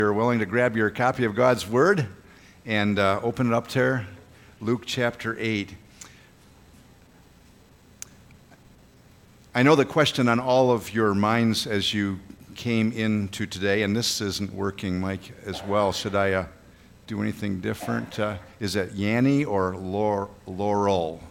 You're willing to grab your copy of God's Word and open it up there, Luke chapter 8. I know the question on all of your minds as you came into today, and this isn't working, Mike, as well. Should I do anything different? Is it Yanni or Laurel?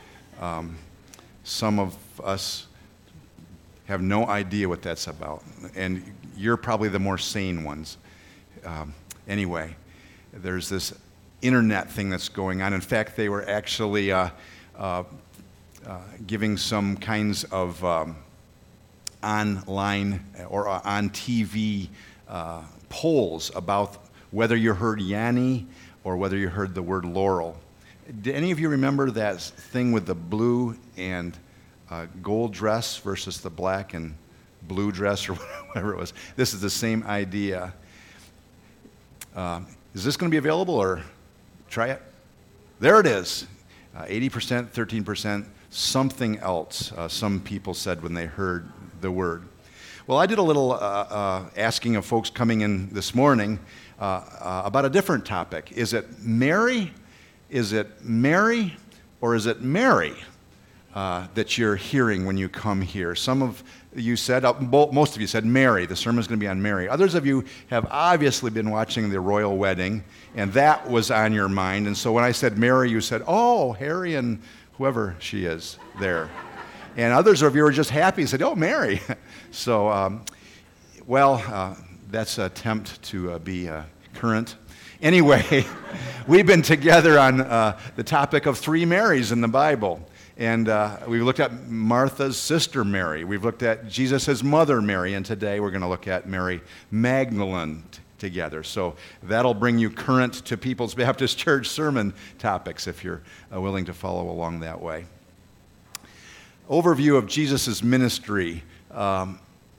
Some of us have no idea what that's about, and you're probably the more sane ones. Anyway, there's this internet thing that's going on. In fact, they were actually giving some kinds of online or on TV polls about whether you heard Yanni or whether you heard the word Laurel. Do any of you remember that thing with the blue and gold dress versus the black and blue dress or whatever it was? This is the same idea. Is this going to be available, or try it? There it is. 80%, 13%, something else, some people said when they heard the word. Well, I did a little asking of folks coming in this morning about a different topic. Is it Mary? Is it Mary? Or is it Mary that you're hearing when you come here? Some of you said, most of you said Mary. The sermon's going to be on Mary. Others of you have obviously been watching the royal wedding, and that was on your mind. And so when I said Mary, you said, oh, Harry and whoever she is there. And others of you were just happy and said, oh, Mary. So, that's an attempt to be current. Anyway, we've been together on the topic of three Marys in the Bible. And we've looked at Martha's sister Mary. We've looked at Jesus' mother Mary. And today we're going to look at Mary Magdalene together. So that'll bring you current to People's Baptist Church sermon topics if you're willing to follow along that way. Overview of Jesus' ministry. I'm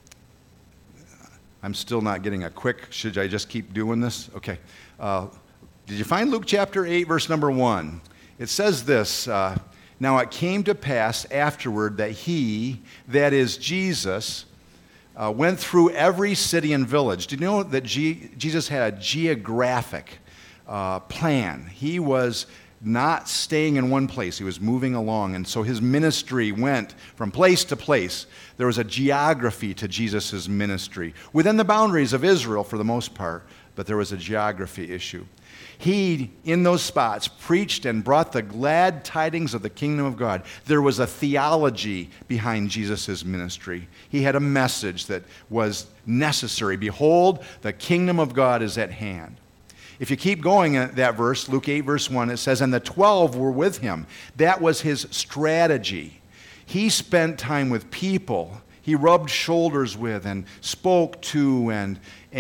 still not getting a quick, should I just keep doing this? Okay. Did you find Luke chapter 8, verse number 1? It says this, now it came to pass afterward that he, that is Jesus, went through every city and village. Do you know that Jesus had a geographic plan? He was not staying in one place. He was moving along. And so his ministry went from place to place. There was a geography to Jesus' ministry within the boundaries of Israel for the most part, but there was a geography issue. He, in those spots, preached and brought the glad tidings of the kingdom of God. There was a theology behind Jesus' ministry. He had a message that was necessary. Behold, the kingdom of God is at hand. If you keep going at that verse, Luke 8, verse 1, it says, and the 12 were with him. That was his strategy. He spent time with people. He rubbed shoulders with and spoke to and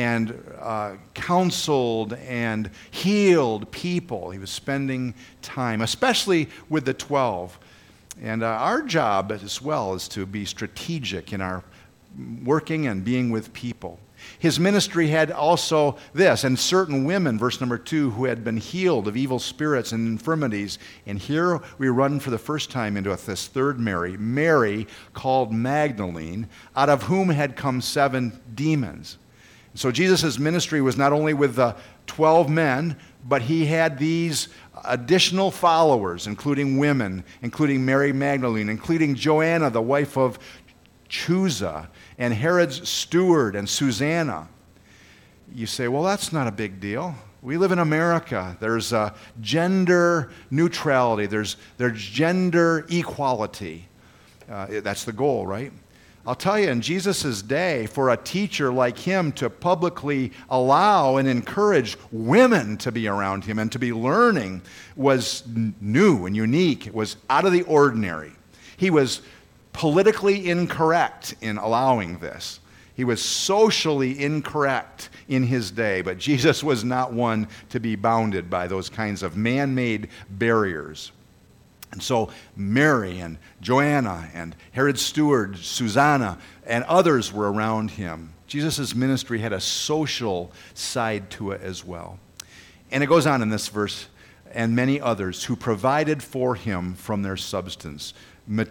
counseled and healed people. He was spending time, especially with the 12. And our job as well is to be strategic in our working and being with people. His ministry had also this, and certain women, verse number 2, who had been healed of evil spirits and infirmities. And here we run for the first time into this third Mary, Mary called Magdalene, out of whom had come 7 demons. So Jesus' ministry was not only with the 12 men, but he had these additional followers, including women, including Mary Magdalene, including Joanna, the wife of Chuza, and Herod's steward, and Susanna. You say, well, that's not a big deal. We live in America. There's gender neutrality. There's gender equality. That's the goal, right? I'll tell you, in Jesus' day, for a teacher like him to publicly allow and encourage women to be around him and to be learning was new and unique. It was out of the ordinary. He was politically incorrect in allowing this. He was socially incorrect in his day, but Jesus was not one to be bounded by those kinds of man-made barriers. And so Mary and Joanna and Herod's steward, Susanna, and others were around him. Jesus' ministry had a social side to it as well. And it goes on in this verse, and many others who provided for him from their substance.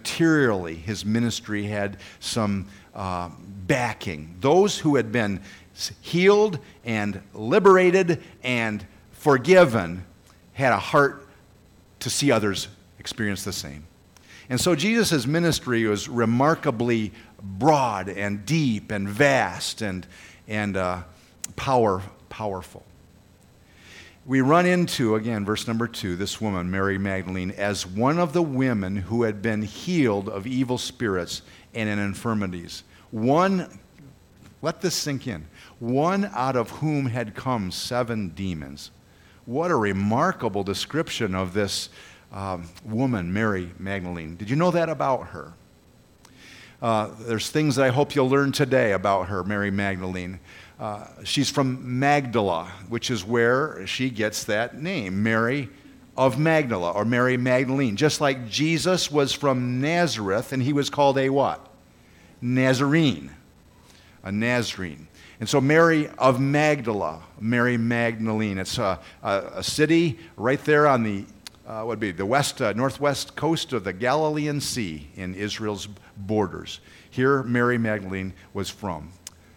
Materially, his ministry had some backing. Those who had been healed and liberated and forgiven, had a heart to see others experience the same. And so Jesus' ministry was remarkably broad and deep and vast and powerful. We run into, again, verse number 2, this woman, Mary Magdalene, as one of the women who had been healed of evil spirits and in infirmities. One, let this sink in, one out of whom had come 7 demons. What a remarkable description of this woman, Mary Magdalene. Did you know that about her? There's things that I hope you'll learn today about her, Mary Magdalene. She's from Magdala, which is where she gets that name, Mary of Magdala, or Mary Magdalene. Just like Jesus was from Nazareth, and he was called a what? Nazarene. A Nazarene. And so Mary of Magdala, Mary Magdalene. It's a city right there on the northwest coast of the Galilean Sea in Israel's borders. Here Mary Magdalene was from.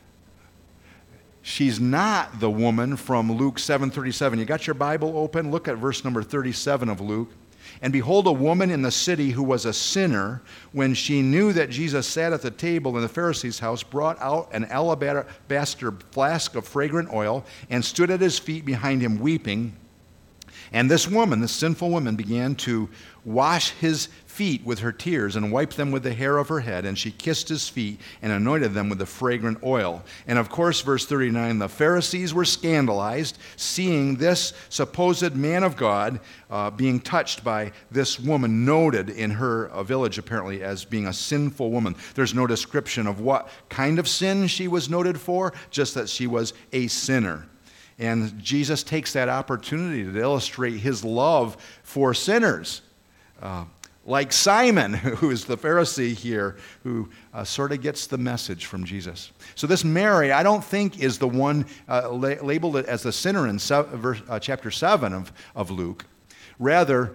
She's not the woman from Luke 7:37. You got your Bible open? Look at verse number 37 of Luke. And behold, a woman in the city who was a sinner, when she knew that Jesus sat at the table in the Pharisee's house, brought out an alabaster flask of fragrant oil and stood at his feet behind him weeping. And this woman, this sinful woman, began to wash his feet with her tears and wipe them with the hair of her head. And she kissed his feet and anointed them with the fragrant oil. And of course, verse 39, the Pharisees were scandalized, seeing this supposed man of God being touched by this woman, noted in her village apparently as being a sinful woman. There's no description of what kind of sin she was noted for, just that she was a sinner. And Jesus takes that opportunity to illustrate his love for sinners. Like Simon, who is the Pharisee here, who sort of gets the message from Jesus. So this Mary, I don't think, is the one labeled as the sinner in chapter 7 of Luke. Rather,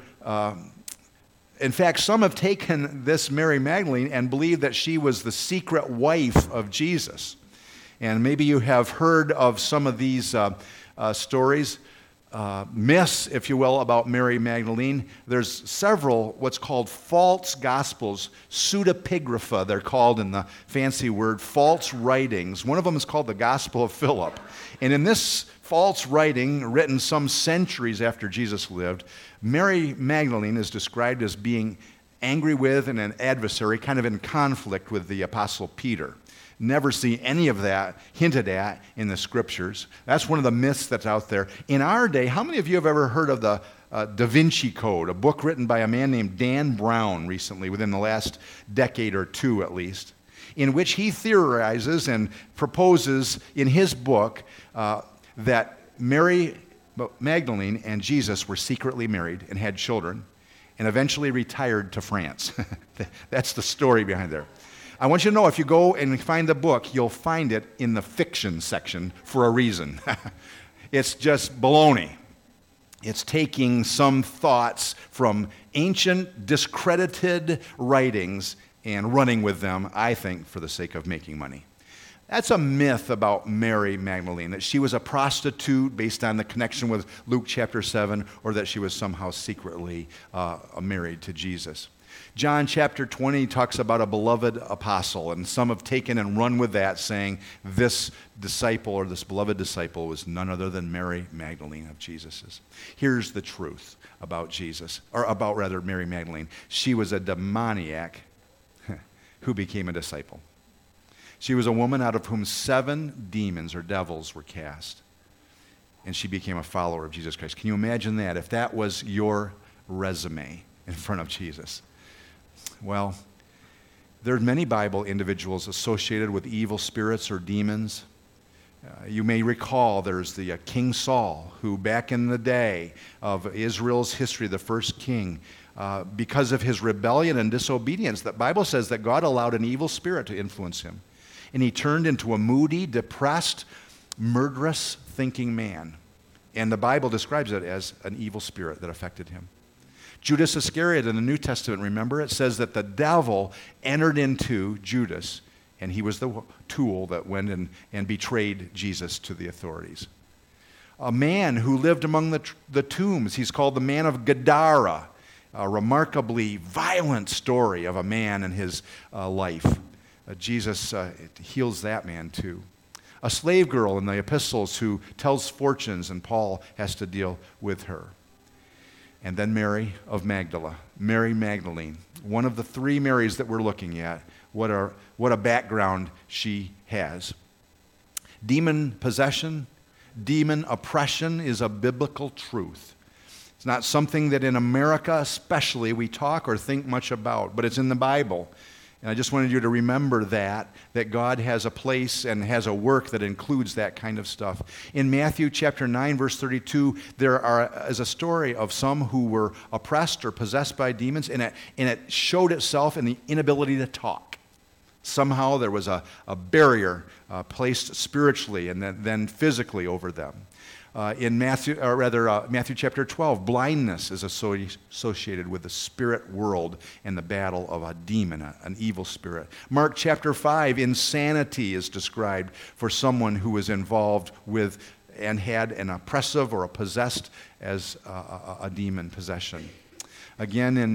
in fact, some have taken this Mary Magdalene and believe that she was the secret wife of Jesus. And maybe you have heard of some of these stories, myths, if you will, about Mary Magdalene. There's several what's called false gospels, pseudepigrapha, they're called in the fancy word, false writings. One of them is called the Gospel of Philip. And in this false writing, written some centuries after Jesus lived, Mary Magdalene is described as being angry with and an adversary, kind of in conflict with the Apostle Peter. Never see any of that hinted at in the scriptures. That's one of the myths that's out there. In our day, how many of you have ever heard of the Da Vinci Code, a book written by a man named Dan Brown recently, within the last decade or two at least, in which he theorizes and proposes in his book that Mary Magdalene and Jesus were secretly married and had children and eventually retired to France. That's the story behind there. I want you to know, if you go and find the book, you'll find it in the fiction section for a reason. It's just baloney. It's taking some thoughts from ancient, discredited writings and running with them, I think, for the sake of making money. That's a myth about Mary Magdalene, that she was a prostitute based on the connection with Luke chapter 7, or that she was somehow secretly married to Jesus. John chapter 20 talks about a beloved apostle, and some have taken and run with that, saying this disciple or this beloved disciple was none other than Mary Magdalene of Jesus's. Here's the truth about Jesus, or about rather Mary Magdalene. She was a demoniac who became a disciple. She was a woman out of whom 7 demons or devils were cast, and she became a follower of Jesus Christ. Can you imagine that, if that was your resume in front of Jesus? Well, there are many Bible individuals associated with evil spirits or demons. You may recall there's the King Saul, who back in the day of Israel's history, the first king, because of his rebellion and disobedience, the Bible says that God allowed an evil spirit to influence him. And he turned into a moody, depressed, murderous thinking man. And the Bible describes it as an evil spirit that affected him. Judas Iscariot in the New Testament, remember, it says that the devil entered into Judas and he was the tool that went and betrayed Jesus to the authorities. A man who lived among the tombs, he's called the man of Gadara, a remarkably violent story of a man and his life. Jesus heals that man too. A slave girl in the epistles who tells fortunes, and Paul has to deal with her. And then Mary of Magdala, Mary Magdalene, one of the three Marys that we're looking at. What a background she has. Demon possession, demon oppression is a biblical truth. It's not something that in America especially we talk or think much about, but it's in the Bible. And I just wanted you to remember that God has a place and has a work that includes that kind of stuff. In Matthew chapter 9, verse 32, there is a story of some who were oppressed or possessed by demons, and it showed itself in the inability to talk. Somehow there was a barrier placed spiritually and then physically over them. In Matthew chapter 12, blindness is associated with the spirit world and the battle of a demon, an evil spirit. Mark chapter 5, insanity is described for someone who was involved with and had an oppressive or a possessed as a demon possession. Again in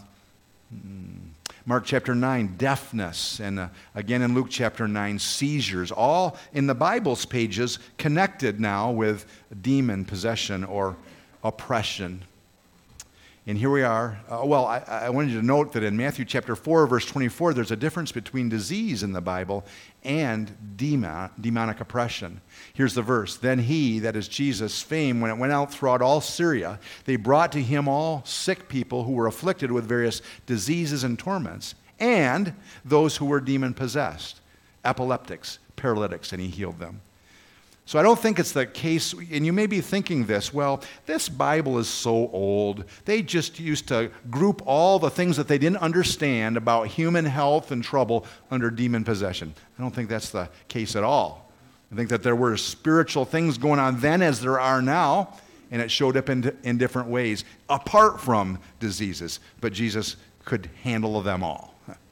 Mark chapter 9, deafness, and again in Luke chapter 9, seizures, all in the Bible's pages connected now with demon possession or oppression. And here we are. I wanted you to note that in Matthew chapter 4, verse 24, there's a difference between disease in the Bible and demonic oppression. Here's the verse. Then he, that is Jesus' fame, when it went out throughout all Syria, they brought to him all sick people who were afflicted with various diseases and torments, and those who were demon-possessed, epileptics, paralytics, and he healed them. So I don't think it's the case, and you may be thinking this, well, this Bible is so old. They just used to group all the things that they didn't understand about human health and trouble under demon possession. I don't think that's the case at all. I think that there were spiritual things going on then as there are now, and it showed up in different ways, apart from diseases. But Jesus could handle them all.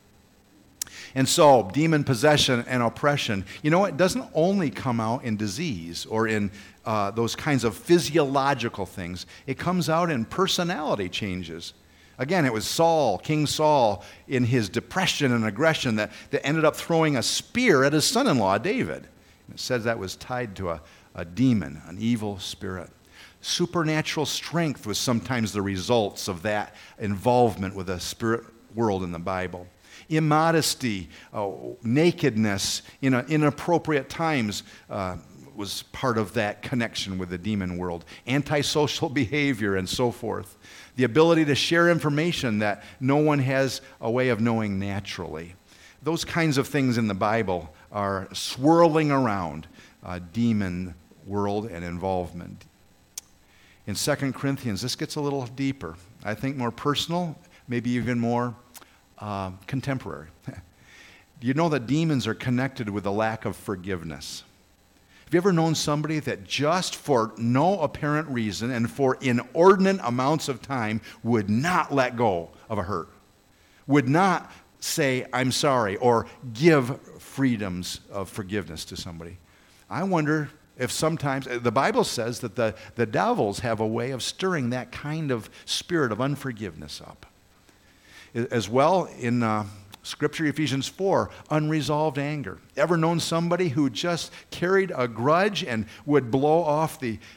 And so, demon possession and oppression, it doesn't only come out in disease or in those kinds of physiological things. It comes out in personality changes. Again, it was Saul, King Saul, in his depression and aggression that ended up throwing a spear at his son-in-law, David. And it says that was tied to a demon, an evil spirit. Supernatural strength was sometimes the results of that involvement with the spirit world in the Bible. Immodesty, nakedness in inappropriate times was part of that connection with the demon world. Antisocial behavior and so forth. The ability to share information that no one has a way of knowing naturally. Those kinds of things in the Bible are swirling around demon world and involvement. In 2 Corinthians, this gets a little deeper. I think more personal, maybe even more contemporary. Do you know that demons are connected with a lack of forgiveness? Have you ever known somebody that just for no apparent reason and for inordinate amounts of time would not let go of a hurt? Would not say, I'm sorry, or give freedoms of forgiveness to somebody? I wonder if sometimes, the Bible says that the devils have a way of stirring that kind of spirit of unforgiveness up. As well, in Scripture, Ephesians 4, unresolved anger. Ever known somebody who just carried a grudge and would blow off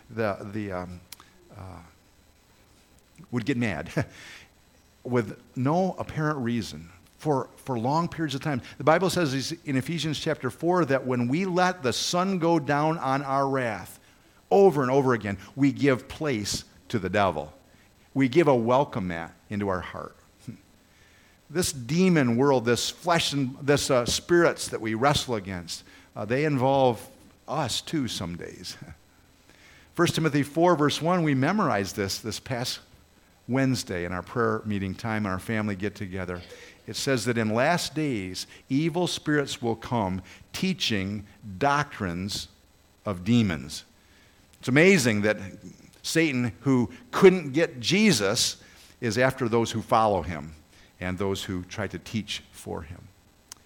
would get mad with no apparent reason for long periods of time? The Bible says in Ephesians chapter 4 that when we let the sun go down on our wrath over and over again, we give place to the devil. We give a welcome mat into our heart. This demon world, this flesh and this spirits that we wrestle against, they involve us too some days. 1 Timothy 4, verse 1, we memorized this past Wednesday in our prayer meeting time and our family get-together. It says that in last days, evil spirits will come teaching doctrines of demons. It's amazing that Satan, who couldn't get Jesus, is after those who follow him and those who try to teach for him.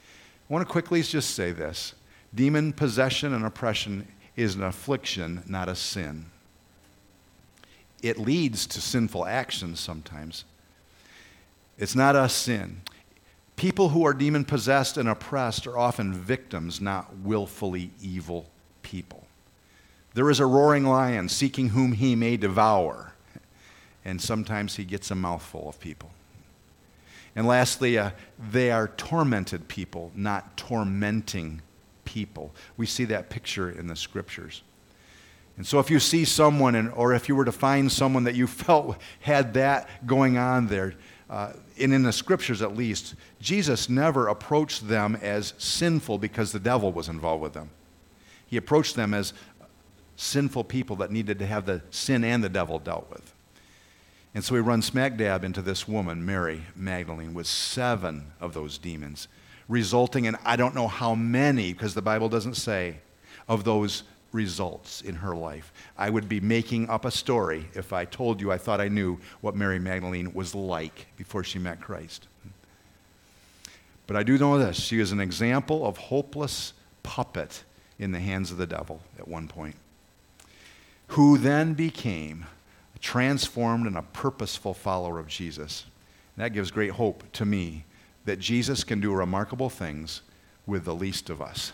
I want to quickly just say this. Demon possession and oppression is an affliction, not a sin. It leads to sinful actions sometimes. It's not a sin. People who are demon-possessed and oppressed are often victims, not willfully evil people. There is a roaring lion seeking whom he may devour, and sometimes he gets a mouthful of people. And lastly, they are tormented people, not tormenting people. We see that picture in the Scriptures. And so if you see someone, or if you were to find someone that you felt had that going on there, and in the Scriptures at least, Jesus never approached them as sinful because the devil was involved with them. He approached them as sinful people that needed to have the sin and the devil dealt with. And so he runs smack dab into this woman, Mary Magdalene, with 7 of those demons, resulting in I don't know how many, because the Bible doesn't say, of those results in her life. I would be making up a story if I told you I thought I knew what Mary Magdalene was like before she met Christ. But I do know this. She is an example of hopeless puppet in the hands of the devil at one point, who then became a transformed and a purposeful follower of Jesus. And that gives great hope to me that Jesus can do remarkable things with the least of us.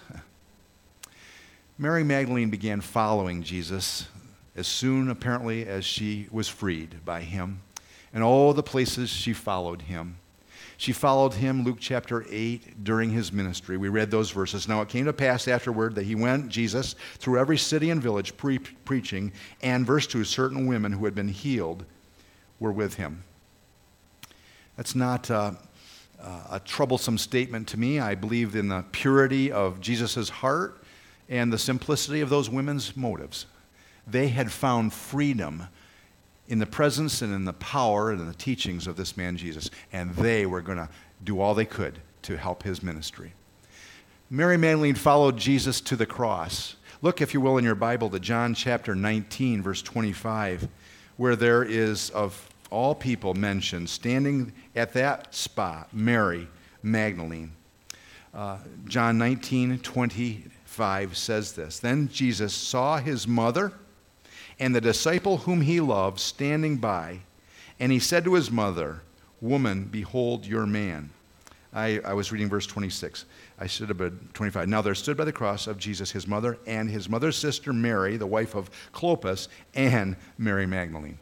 Mary Magdalene began following Jesus as soon, apparently, as she was freed by him. And all the places she followed him. She followed him, Luke chapter 8, during his ministry. We read those verses. Now it came to pass afterward that he went, Jesus, through every city and village preaching, and verse 2, certain women who had been healed were with him. That's not a troublesome statement to me. I believe in the purity of Jesus' heart and the simplicity of those women's motives. They had found freedom in the presence and in the power and in the teachings of this man Jesus, and they were going to do all they could to help his ministry. Mary Magdalene followed Jesus to the cross. Look, if you will, in your Bible to John chapter 19, verse 25, where there is, of all people mentioned, standing at that spot, Mary Magdalene. John 19:25 says this, Then Jesus saw his mother and the disciple whom he loved standing by, and he said to his mother, Woman, behold your man. I was reading verse 26. I should have been 25. Now there stood by the cross of Jesus his mother and his mother's sister Mary, the wife of Clopas, and Mary Magdalene.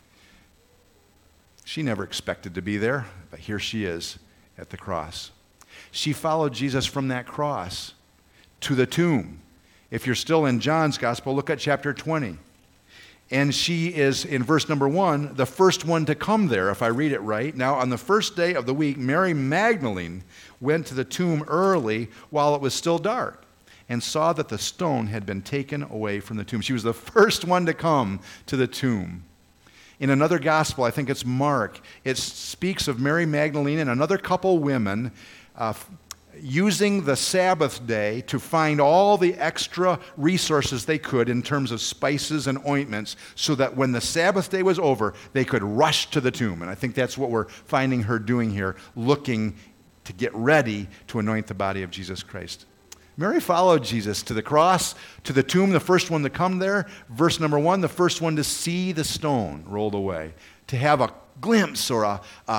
She never expected to be there, but here she is at the cross. She followed Jesus from that cross to the tomb. If you're still in John's gospel, look at chapter 20. And she is, in verse number 1, the first one to come there, if I read it right. Now, on the first day of the week, Mary Magdalene went to the tomb early while it was still dark and saw that the stone had been taken away from the tomb. She was the first one to come to the tomb. In another gospel, I think it's Mark, it speaks of Mary Magdalene and another couple women using the Sabbath day to find all the extra resources they could in terms of spices and ointments so that when the Sabbath day was over, they could rush to the tomb. And I think that's what we're finding her doing here, looking to get ready to anoint the body of Jesus Christ. Mary followed Jesus to the cross, to the tomb, the first one to come there. Verse number 1, the first one to see the stone rolled away, to have a glimpse or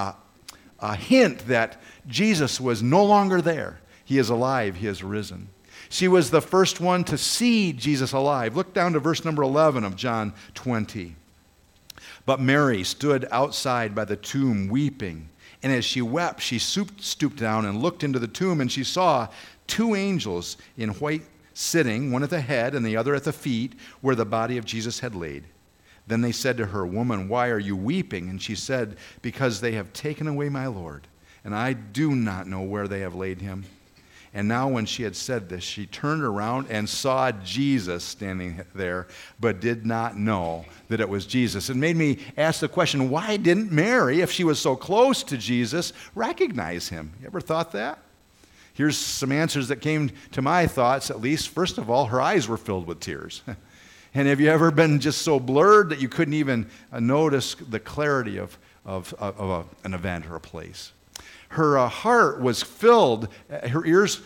a hint that Jesus was no longer there. He is alive. He has risen. She was the first one to see Jesus alive. Look down to verse number 11 of John 20. But Mary stood outside by the tomb weeping. And as she wept, she stooped down and looked into the tomb, and she saw 2 angels in white sitting, one at the head and the other at the feet, where the body of Jesus had laid. Then they said to her, Woman, why are you weeping? And she said, Because they have taken away my Lord, and I do not know where they have laid him. And now when she had said this, she turned around and saw Jesus standing there, but did not know that it was Jesus. It made me ask the question, why didn't Mary, if she was so close to Jesus, recognize him? You ever thought that? Here's some answers that came to my thoughts, at least. First of all, her eyes were filled with tears. And have you ever been just so blurred that you couldn't even notice the clarity of an event or a place? her heart was filled, her ears,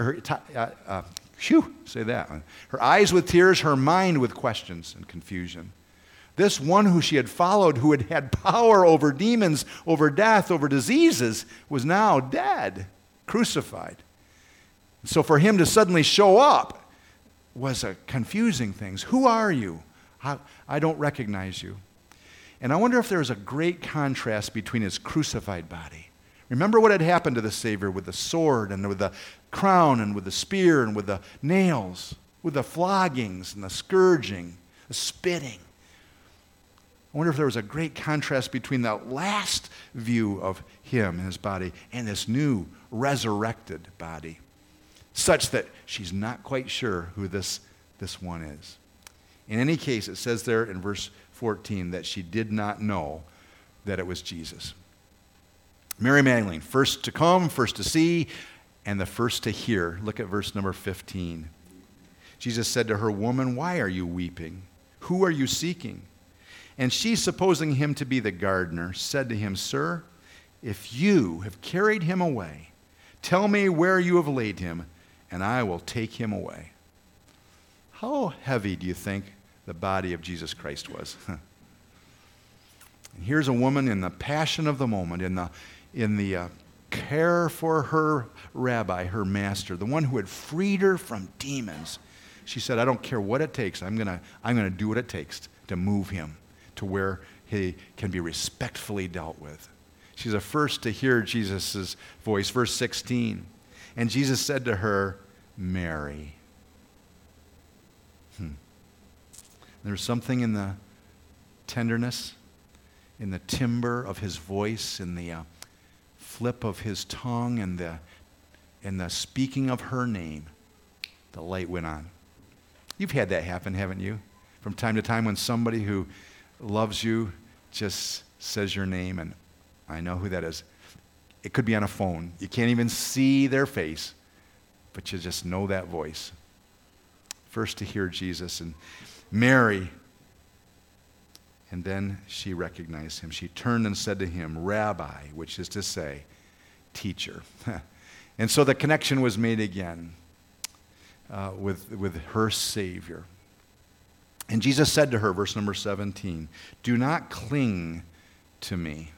say that one. Her eyes with tears, her mind with questions and confusion. This one who she had followed, who had had power over demons, over death, over diseases, was now dead, crucified. So for him to suddenly show up was a confusing thing. Who are you? I don't recognize you. And I wonder if there's a great contrast between his crucified body. Remember what had happened to the Savior with the sword and with the crown and with the spear and with the nails, with the floggings and the scourging, the spitting. I wonder if there was a great contrast between that last view of him and his body and this new resurrected body, such that she's not quite sure who this one is. In any case, it says there in verse 14 that she did not know that it was Jesus. Mary Magdalene, first to come, first to see, and the first to hear. Look at verse number 15. Jesus said to her, "Woman, why are you weeping? Who are you seeking?" And she, supposing him to be the gardener, said to him, "Sir, if you have carried him away, tell me where you have laid him, and I will take him away." How heavy do you think the body of Jesus Christ was? And here's a woman in the passion of the moment, in the care for her rabbi, her master, the one who had freed her from demons. She said, "I don't care what it takes. I'm gonna do what it takes to move him to where he can be respectfully dealt with." She's the first to hear Jesus' voice. Verse 16. And Jesus said to her, "Mary." There's something in the tenderness, in the timbre of his voice, in the flip of his tongue, and the speaking of her name. The light went on. You've had that happen, haven't you? From time to time when somebody who loves you just says your name, and I know who that is. It could be on a phone. You can't even see their face, but you just know that voice. First to hear Jesus, and Mary, and then she recognized him. She turned and said to him, "Rabbi," which is to say, teacher. And so the connection was made again with her Savior. And Jesus said to her, verse number 17, "Do not cling to me."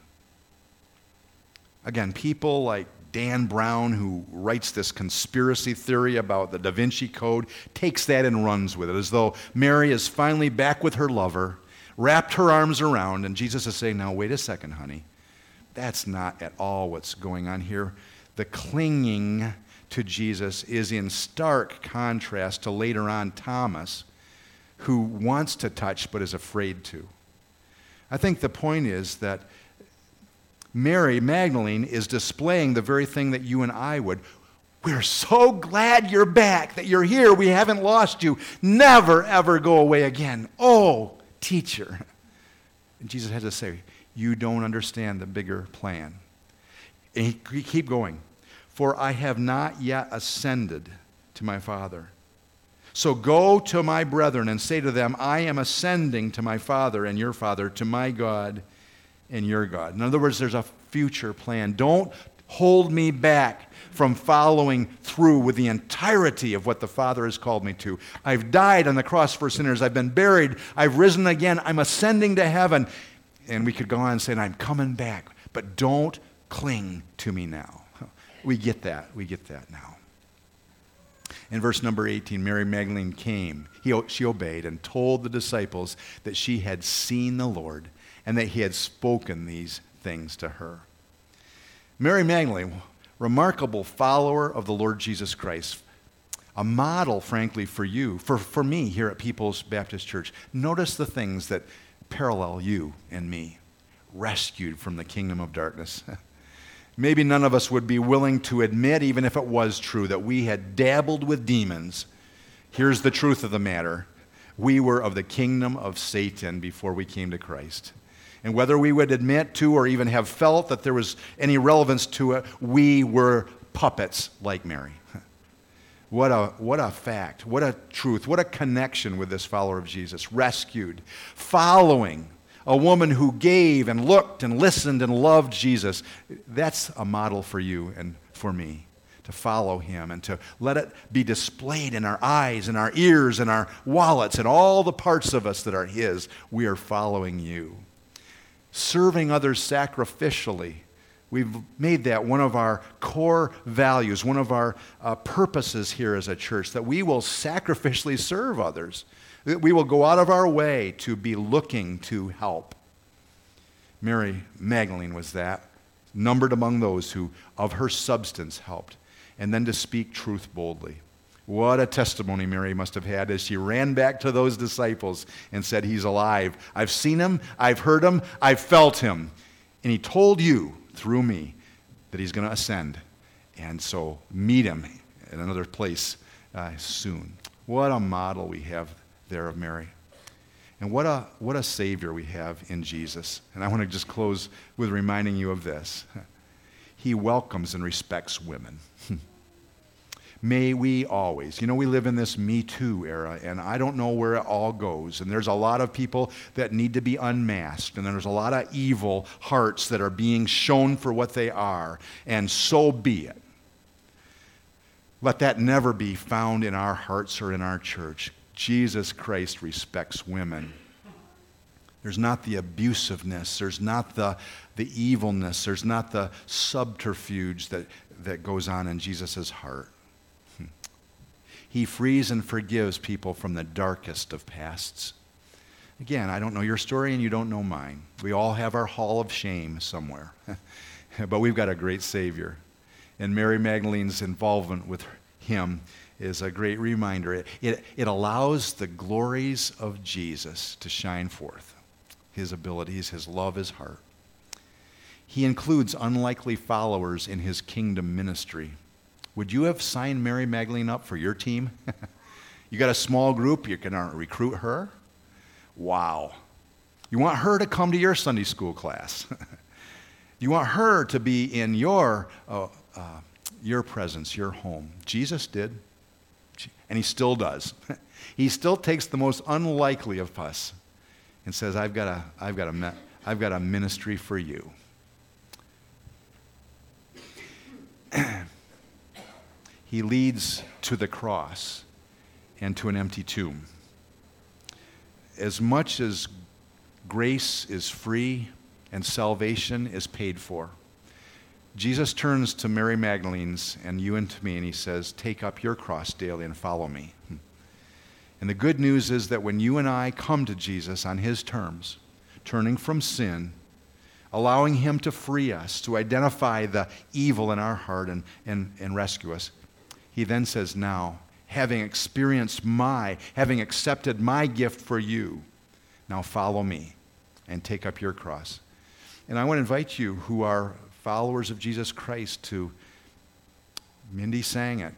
Again, people like Dan Brown, who writes this conspiracy theory about the Da Vinci Code, takes that and runs with it, as though Mary is finally back with her lover, wrapped her arms around, and Jesus is saying, "Now, wait a second, honey. That's not at all what's going on here." The clinging to Jesus is in stark contrast to later on Thomas, who wants to touch but is afraid to. I think the point is that Mary Magdalene is displaying the very thing that you and I would. "We're so glad you're back, that you're here. We haven't lost you. Never, ever go away again. Oh, teacher." And Jesus had to say, "You don't understand the bigger plan." And he keep going. "For I have not yet ascended to my Father. So go to my brethren and say to them, I am ascending to my Father and your Father, to my God and your God." In other words, there's a future plan. Don't hold me back from following through with the entirety of what the Father has called me to. I've died on the cross for sinners. I've been buried. I've risen again. I'm ascending to heaven. And we could go on and say, "I'm coming back." But don't cling to me now. We get that. We get that now. In verse number 18, Mary Magdalene came. She obeyed and told the disciples that she had seen the Lord and that he had spoken these things to her. Mary Magdalene, remarkable follower of the Lord Jesus Christ, a model, frankly, for you, for me here at People's Baptist Church. Notice the things that parallel you and me, rescued from the kingdom of darkness. Maybe none of us would be willing to admit, even if it was true, that we had dabbled with demons. Here's the truth of the matter. We were of the kingdom of Satan before we came to Christ. And whether we would admit to or even have felt that there was any relevance to it, we were puppets like Mary. What a fact, what a truth, what a connection with this follower of Jesus. Rescued, following a woman who gave and looked and listened and loved Jesus. That's a model for you and for me, to follow him and to let it be displayed in our eyes and our ears and our wallets and all the parts of us that are his. We are following you. Serving others sacrificially. We've made that one of our core values, one of our purposes here as a church, that we will sacrificially serve others. That we will go out of our way to be looking to help. Mary Magdalene was that, numbered among those who of her substance helped, and then to speak truth boldly. What a testimony Mary must have had as she ran back to those disciples and said, he's alive. I've seen him, I've heard him, I've felt him. And he told you, through me, that he's going to ascend. And so meet him in another place soon. What a model we have there of Mary. And what a Savior we have in Jesus. And I want to just close with reminding you of this. He welcomes and respects women. May we always. We live in this Me Too era, and I don't know where it all goes. And there's a lot of people that need to be unmasked, and there's a lot of evil hearts that are being shown for what they are, and so be it. Let that never be found in our hearts or in our church. Jesus Christ respects women. There's not the abusiveness, there's not the evilness, there's not the subterfuge that goes on in Jesus' heart. He frees and forgives people from the darkest of pasts. Again, I don't know your story and you don't know mine. We all have our hall of shame somewhere. But we've got a great Savior. And Mary Magdalene's involvement with him is a great reminder. It allows the glories of Jesus to shine forth. His abilities, his love, his heart. He includes unlikely followers in his kingdom ministry. Would you have signed Mary Magdalene up for your team? You got a small group, you're going to recruit her? Wow. You want her to come to your Sunday school class. You want her to be in your presence, your home. Jesus did, and he still does. He still takes the most unlikely of us and says, I've got a ministry for you. He leads to the cross and to an empty tomb. As much as grace is free and salvation is paid for, Jesus turns to Mary Magdalene's and you and to me, and he says, take up your cross daily and follow me. And the good news is that when you and I come to Jesus on his terms, turning from sin, allowing him to free us, to identify the evil in our heart and rescue us, he then says, now, having accepted my gift for you, now follow me and take up your cross. And I want to invite you who are followers of Jesus Christ to, Mindy sang it,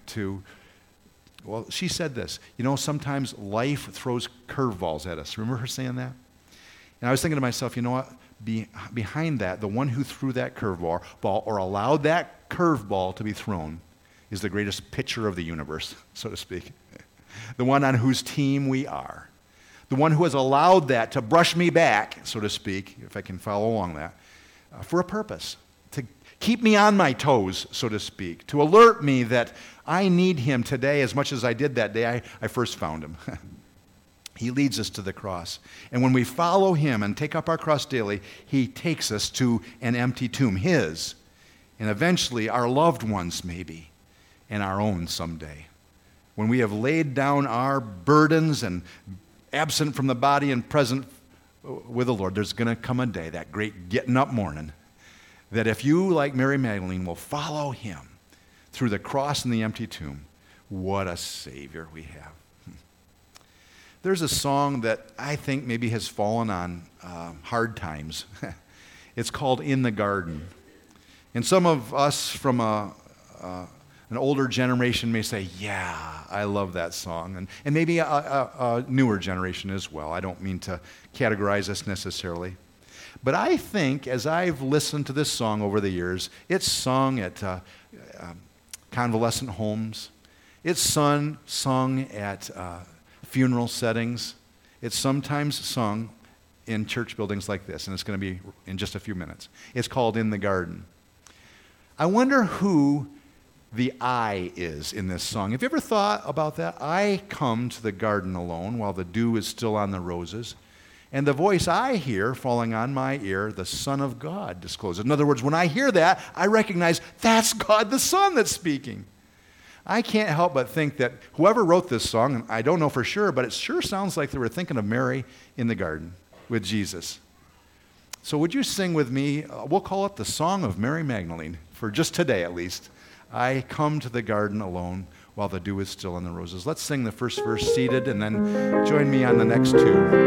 she said this, sometimes life throws curveballs at us. Remember her saying that? And I was thinking to myself, you know what? Behind that, the one who threw that curveball or allowed that curveball to be thrown is the greatest pitcher of the universe, so to speak. The one on whose team we are. The one who has allowed that to brush me back, so to speak, if I can follow along that, for a purpose. To keep me on my toes, so to speak. To alert me that I need him today as much as I did that day I first found him. He leads us to the cross. And when we follow him and take up our cross daily, he takes us to an empty tomb, his, and eventually our loved ones maybe, and our own someday. When we have laid down our burdens and absent from the body and present with the Lord, there's going to come a day, that great getting up morning, that if you, like Mary Magdalene, will follow him through the cross and the empty tomb, what a Savior we have. There's a song that I think maybe has fallen on hard times. It's called In the Garden. And some of us from an older generation may say, yeah, I love that song. And maybe a newer generation as well. I don't mean to categorize us necessarily. But I think as I've listened to this song over the years, it's sung at convalescent homes. It's sung at funeral settings. It's sometimes sung in church buildings like this, and it's going to be in just a few minutes. It's called In the Garden. I wonder who the I is in this song. Have you ever thought about that? I come to the garden alone while the dew is still on the roses. And the voice I hear falling on my ear, the Son of God discloses. In other words, when I hear that, I recognize that's God the Son that's speaking. I can't help but think that whoever wrote this song, and I don't know for sure, but it sure sounds like they were thinking of Mary in the garden with Jesus. So would you sing with me? We'll call it the Song of Mary Magdalene, for just today at least. I come to the garden alone while the dew is still on the roses. Let's sing the first verse seated, and then join me on the next two.